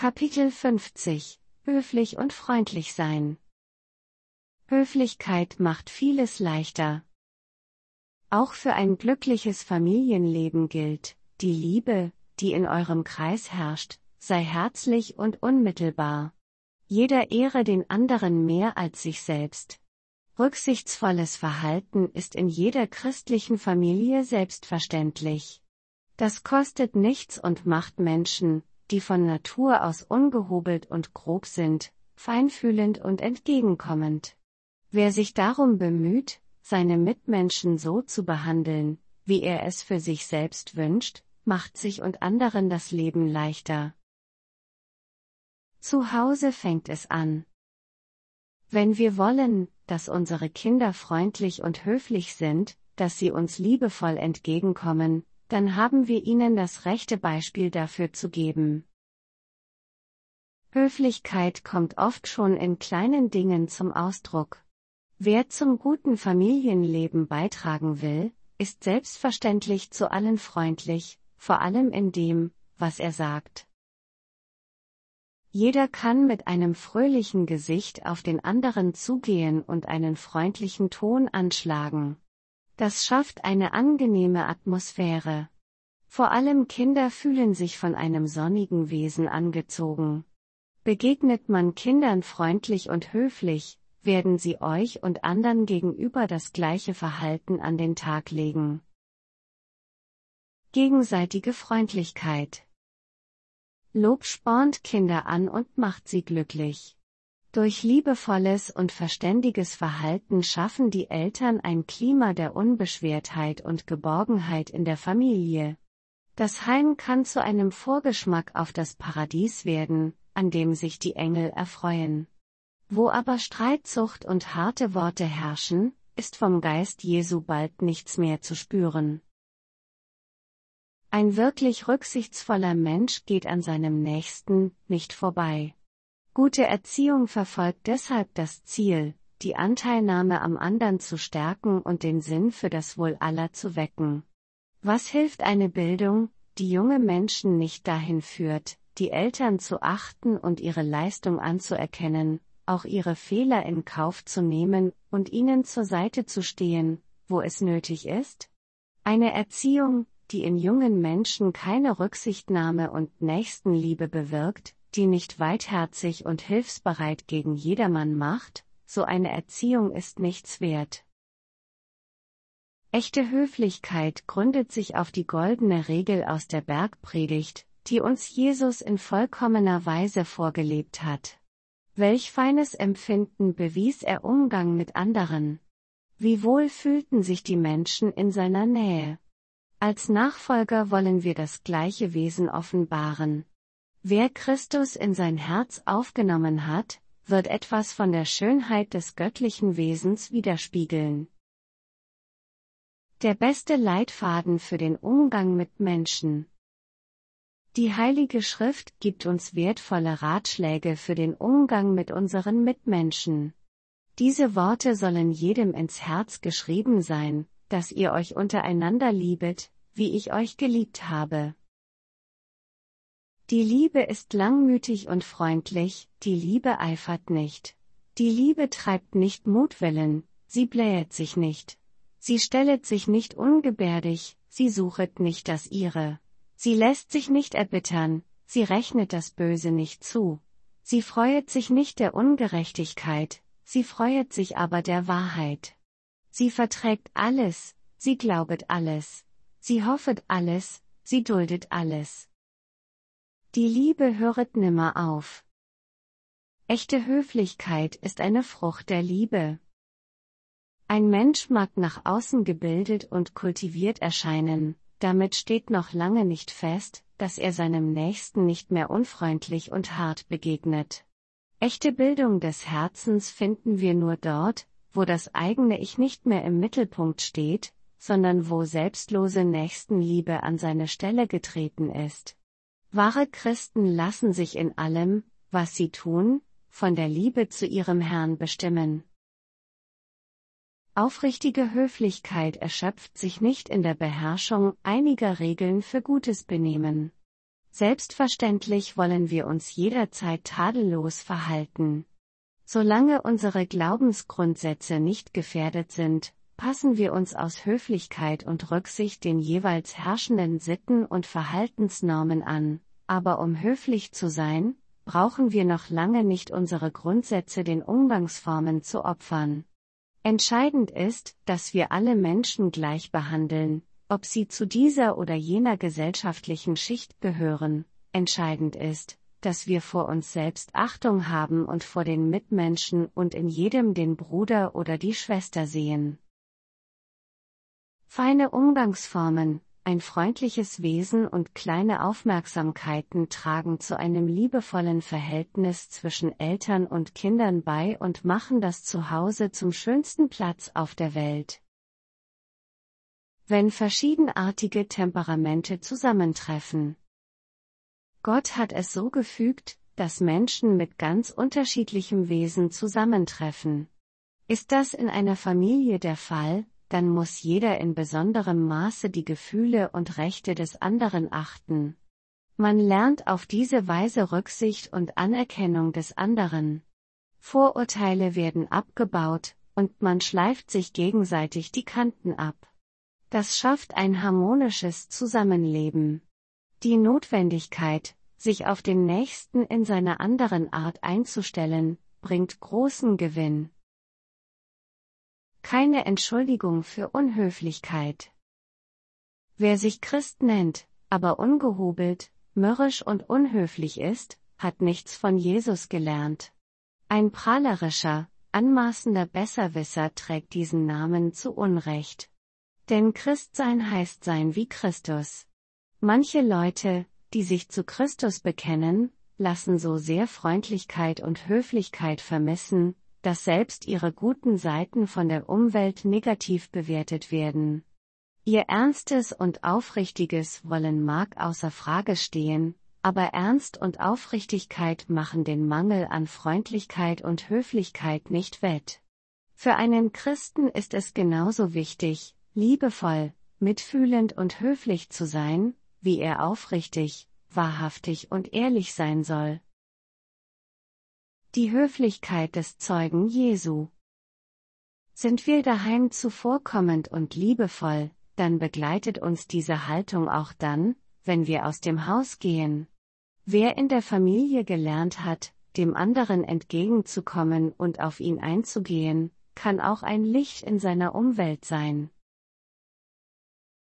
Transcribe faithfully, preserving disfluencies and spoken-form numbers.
Kapitel fünfzig: Höflich und freundlich sein. Höflichkeit macht vieles leichter. Auch für ein glückliches Familienleben gilt: Die Liebe, die in eurem Kreis herrscht, sei herzlich und unmittelbar. Jeder ehre den anderen mehr als sich selbst. Rücksichtsvolles Verhalten ist in jeder christlichen Familie selbstverständlich. Das kostet nichts und macht Menschen, die von Natur aus ungehobelt und grob sind, feinfühlend und entgegenkommend. Wer sich darum bemüht, seine Mitmenschen so zu behandeln, wie er es für sich selbst wünscht, macht sich und anderen das Leben leichter. Zu Hause fängt es an. Wenn wir wollen, dass unsere Kinder freundlich und höflich sind, dass sie uns liebevoll entgegenkommen, dann haben wir ihnen das rechte Beispiel dafür zu geben. Höflichkeit kommt oft schon in kleinen Dingen zum Ausdruck. Wer zum guten Familienleben beitragen will, ist selbstverständlich zu allen freundlich, vor allem in dem, was er sagt. Jeder kann mit einem fröhlichen Gesicht auf den anderen zugehen und einen freundlichen Ton anschlagen. Das schafft eine angenehme Atmosphäre. Vor allem Kinder fühlen sich von einem sonnigen Wesen angezogen. Begegnet man Kindern freundlich und höflich, werden sie euch und anderen gegenüber das gleiche Verhalten an den Tag legen. Gegenseitige Freundlichkeit. Lob spornt Kinder an und macht sie glücklich. Durch liebevolles und verständiges Verhalten schaffen die Eltern ein Klima der Unbeschwertheit und Geborgenheit in der Familie. Das Heim kann zu einem Vorgeschmack auf das Paradies werden, an dem sich die Engel erfreuen. Wo aber Streitsucht und harte Worte herrschen, ist vom Geist Jesu bald nichts mehr zu spüren. Ein wirklich rücksichtsvoller Mensch geht an seinem Nächsten nicht vorbei. Gute Erziehung verfolgt deshalb das Ziel, die Anteilnahme am anderen zu stärken und den Sinn für das Wohl aller zu wecken. Was hilft eine Bildung, die junge Menschen nicht dahin führt, die Eltern zu achten und ihre Leistung anzuerkennen, auch ihre Fehler in Kauf zu nehmen und ihnen zur Seite zu stehen, wo es nötig ist? Eine Erziehung, die in jungen Menschen keine Rücksichtnahme und Nächstenliebe bewirkt, die nicht weitherzig und hilfsbereit gegen jedermann macht, so eine Erziehung ist nichts wert. Echte Höflichkeit gründet sich auf die goldene Regel aus der Bergpredigt, die uns Jesus in vollkommener Weise vorgelebt hat. Welch feines Empfinden bewies er Umgang mit anderen. Wie wohl fühlten sich die Menschen in seiner Nähe. Als Nachfolger wollen wir das gleiche Wesen offenbaren. Wer Christus in sein Herz aufgenommen hat, wird etwas von der Schönheit des göttlichen Wesens widerspiegeln. Der beste Leitfaden für den Umgang mit Menschen. Die Heilige Schrift gibt uns wertvolle Ratschläge für den Umgang mit unseren Mitmenschen. Diese Worte sollen jedem ins Herz geschrieben sein, dass ihr euch untereinander liebet, wie ich euch geliebt habe. Die Liebe ist langmütig und freundlich, die Liebe eifert nicht. Die Liebe treibt nicht Mutwillen, sie blähet sich nicht. Sie stellet sich nicht ungebärdig, sie suchet nicht das Ihre. Sie lässt sich nicht erbittern, sie rechnet das Böse nicht zu. Sie freuet sich nicht der Ungerechtigkeit, sie freuet sich aber der Wahrheit. Sie verträgt alles, sie glaubet alles. Sie hoffet alles, sie duldet alles. Die Liebe höret nimmer auf. Echte Höflichkeit ist eine Frucht der Liebe. Ein Mensch mag nach außen gebildet und kultiviert erscheinen, damit steht noch lange nicht fest, dass er seinem Nächsten nicht mehr unfreundlich und hart begegnet. Echte Bildung des Herzens finden wir nur dort, wo das eigene Ich nicht mehr im Mittelpunkt steht, sondern wo selbstlose Nächstenliebe an seine Stelle getreten ist. Wahre Christen lassen sich in allem, was sie tun, von der Liebe zu ihrem Herrn bestimmen. Aufrichtige Höflichkeit erschöpft sich nicht in der Beherrschung einiger Regeln für gutes Benehmen. Selbstverständlich wollen wir uns jederzeit tadellos verhalten. Solange unsere Glaubensgrundsätze nicht gefährdet sind, passen wir uns aus Höflichkeit und Rücksicht den jeweils herrschenden Sitten und Verhaltensnormen an, aber um höflich zu sein, brauchen wir noch lange nicht unsere Grundsätze den Umgangsformen zu opfern. Entscheidend ist, dass wir alle Menschen gleich behandeln, ob sie zu dieser oder jener gesellschaftlichen Schicht gehören. Entscheidend ist, dass wir vor uns selbst Achtung haben und vor den Mitmenschen und in jedem den Bruder oder die Schwester sehen. Feine Umgangsformen, ein freundliches Wesen und kleine Aufmerksamkeiten tragen zu einem liebevollen Verhältnis zwischen Eltern und Kindern bei und machen das Zuhause zum schönsten Platz auf der Welt. Wenn verschiedenartige Temperamente zusammentreffen. Gott hat es so gefügt, dass Menschen mit ganz unterschiedlichem Wesen zusammentreffen. Ist das in einer Familie der Fall, dann muss jeder in besonderem Maße die Gefühle und Rechte des anderen achten. Man lernt auf diese Weise Rücksicht und Anerkennung des anderen. Vorurteile werden abgebaut, und man schleift sich gegenseitig die Kanten ab. Das schafft ein harmonisches Zusammenleben. Die Notwendigkeit, sich auf den Nächsten in seiner anderen Art einzustellen, bringt großen Gewinn. Keine Entschuldigung für Unhöflichkeit. Wer sich Christ nennt, aber ungehobelt, mürrisch und unhöflich ist, hat nichts von Jesus gelernt. Ein prahlerischer, anmaßender Besserwisser trägt diesen Namen zu Unrecht. Denn Christsein heißt sein wie Christus. Manche Leute, die sich zu Christus bekennen, lassen so sehr Freundlichkeit und Höflichkeit vermissen, dass selbst ihre guten Seiten von der Umwelt negativ bewertet werden. Ihr ernstes und aufrichtiges Wollen mag außer Frage stehen, aber Ernst und Aufrichtigkeit machen den Mangel an Freundlichkeit und Höflichkeit nicht wett. Für einen Christen ist es genauso wichtig, liebevoll, mitfühlend und höflich zu sein, wie er aufrichtig, wahrhaftig und ehrlich sein soll. Die Höflichkeit des Zeugen Jesu. Sind wir daheim zuvorkommend und liebevoll, dann begleitet uns diese Haltung auch dann, wenn wir aus dem Haus gehen. Wer in der Familie gelernt hat, dem anderen entgegenzukommen und auf ihn einzugehen, kann auch ein Licht in seiner Umwelt sein.